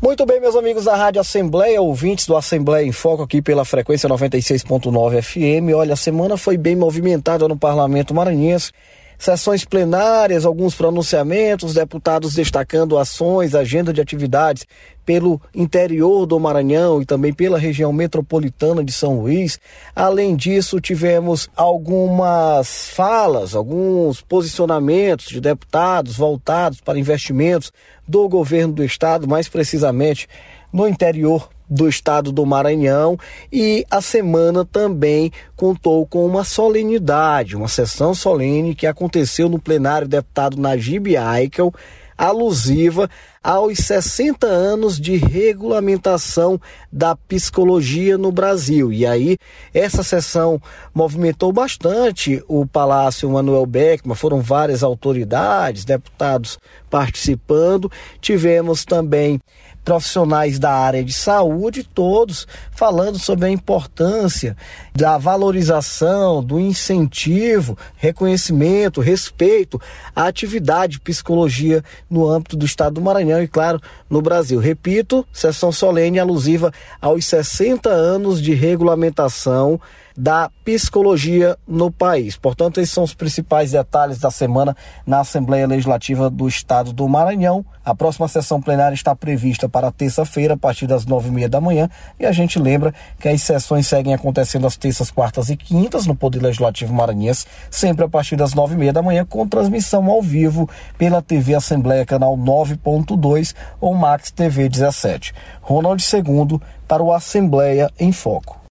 Muito bem, meus amigos da Rádio Assembleia, ouvintes do Assembleia em Foco aqui pela frequência 96.9 FM. Olha, a semana foi bem movimentada no Parlamento Maranhense. Sessões plenárias, alguns pronunciamentos, deputados destacando ações, agenda de atividades pelo interior do Maranhão e também pela região metropolitana de São Luís. Além disso, tivemos algumas falas, alguns posicionamentos de deputados voltados para investimentos do governo do estado, mais precisamente no interior do estado do Maranhão, e a semana também contou com uma solenidade, uma sessão solene que aconteceu no plenário deputado Najib Aikel, alusiva aos 60 anos de regulamentação da psicologia no Brasil. E aí, essa sessão movimentou bastante o Palácio Manuel Beckmann, foram várias autoridades, deputados participando, tivemos também profissionais da área de saúde, todos falando sobre a importância da valorização, do incentivo, reconhecimento, respeito à atividade de psicologia no âmbito do estado do Maranhão e, claro, no Brasil. Repito, sessão solene alusiva aos 60 anos de regulamentação da psicologia no país. Portanto, esses são os principais detalhes da semana na Assembleia Legislativa do Estado do Maranhão. A próxima sessão plenária está prevista para terça-feira, a partir das 9h30 da manhã, e a gente lembra que as sessões seguem acontecendo às terças, quartas e quintas no Poder Legislativo Maranhense, sempre a partir das 9h30 da manhã, com transmissão ao vivo pela TV Assembleia, canal 9.2 ou Max TV 17. Ronald II para o Assembleia em Foco.